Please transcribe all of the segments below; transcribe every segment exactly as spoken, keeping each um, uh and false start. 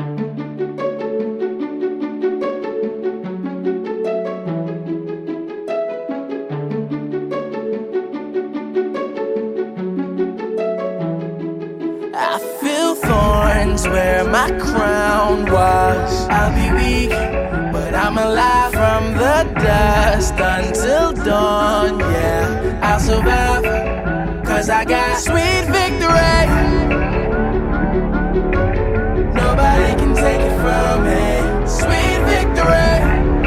I feel thorns where my crown was. I'll be weak, but I'm alive from the dust until dawn. Yeah, I'll survive, cause I got sweet victory. Nobody can take it from me. Sweet victory,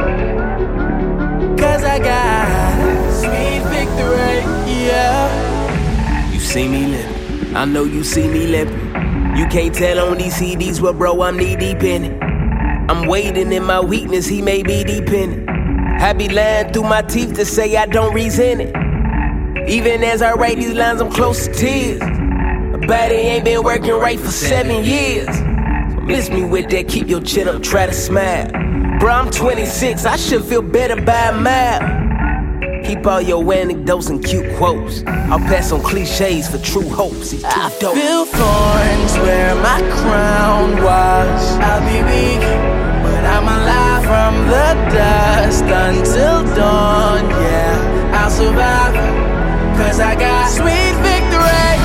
cause I got sweet victory. Yeah. You see me living, I know you see me lippin'. You can't tell on these C Ds, well, bro, I'm knee deep in it. I'm waiting in my weakness, he may be deep in it. I be lying through my teeth to say I don't resent it. Even as I write these lines, I'm close to tears. My body ain't been working right for seven years. So miss me with that, keep your chin up, try to smile. Bro, I'm twenty-six, I should feel better by a mile. Keep all your anecdotes and cute quotes. I'll pass on cliches for true hopes. It's too I dope. feel thorns where my crown was. I'll be weak, but I'm alive from the dust until dawn. Yeah, I'll survive, cause I got sweet victory.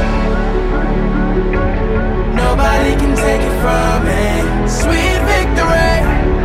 Nobody can take it from me. Sweet victory,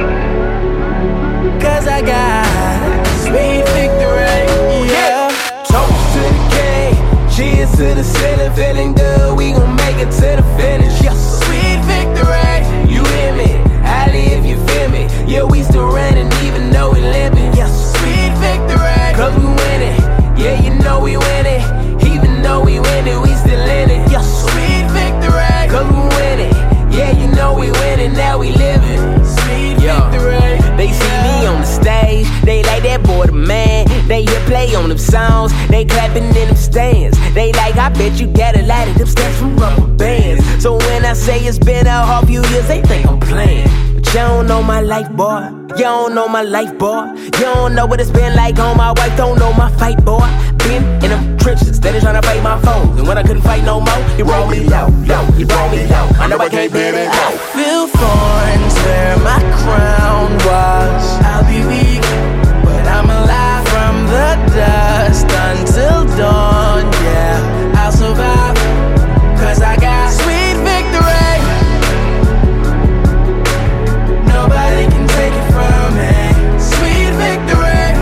cause I got sweet victory, yeah. Toast to the king, cheers to the ceiling, feeling good, we gon' make it to the finish. Yes, sweet victory, you hear me? Highly if you feel me. Yeah, we still running even though we limping. yes, sweet victory, Cause we winning, yeah, you know we winning. Even though we winning, we still in it. yes, sweet victory, Cause we winning, yeah, you know we winning, now we living. sweet Yeah. victory. They see me on the stage, they like that boy the man. They hear play on them songs, they clapping in them stands. They like, I bet you got a lot of them stats from rubber bands. So when I say it's been a half few years, they think I'm playing. But you don't know my life, boy. You don't know my life, boy. You don't know what it's been like on my wife, don't know my fight, boy. Been in them trenches, steady trying to fight my foes. And when I couldn't fight no more, he rolled me low, low, he brought me low. I know I can't bear it low. Feel thorns where my crown was. I'll be weak, but I'm alive from the dust until dawn. Yeah, I'll survive, cause I got sweet victory. Nobody can take it from me. Sweet victory,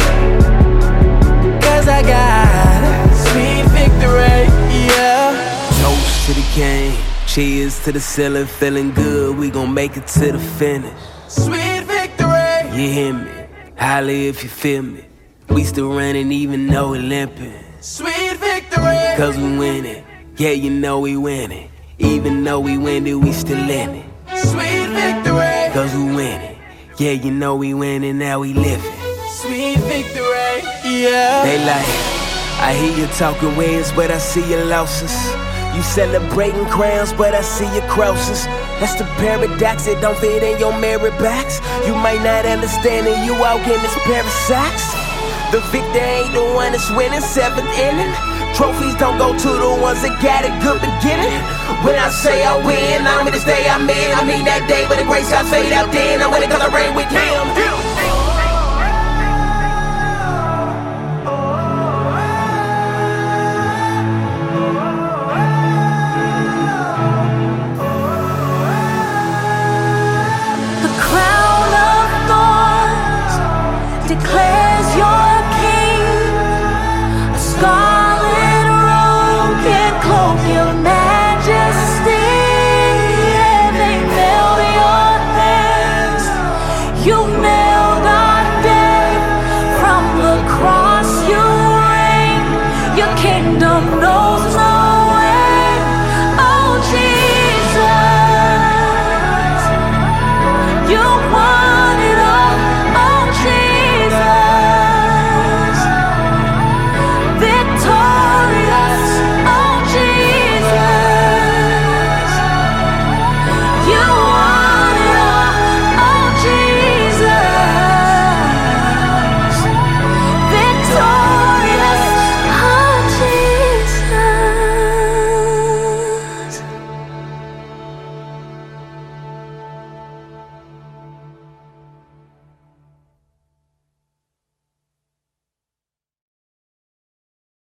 cause I got sweet victory, yeah. Toast to the game, cheers to the ceiling, feeling good, we gon' make it to the finish. Sweet victory, You hear me? Holla if you feel me. We still running even though we limping. sweet victory, Cause we winning, yeah, you know we winning. Even though we winning, we still in it. sweet victory, Cause we winning, yeah, you know we winning, now we living. sweet victory, yeah. They like, I hear you talking ways, but I see your losses. You celebrating crowns, but I see your crosses. That's the paradox, it don't fit in your merit box. You might not understand it, you out in this pair of socks. The victor ain't the one that's winning, seventh inning. Trophies don't go to the ones that got a good beginning. When I say I win, I mean this day I'm in. I mean that day when the great shots fade out then. I'm winning cause I reign with him. Declares you're a king, a scar.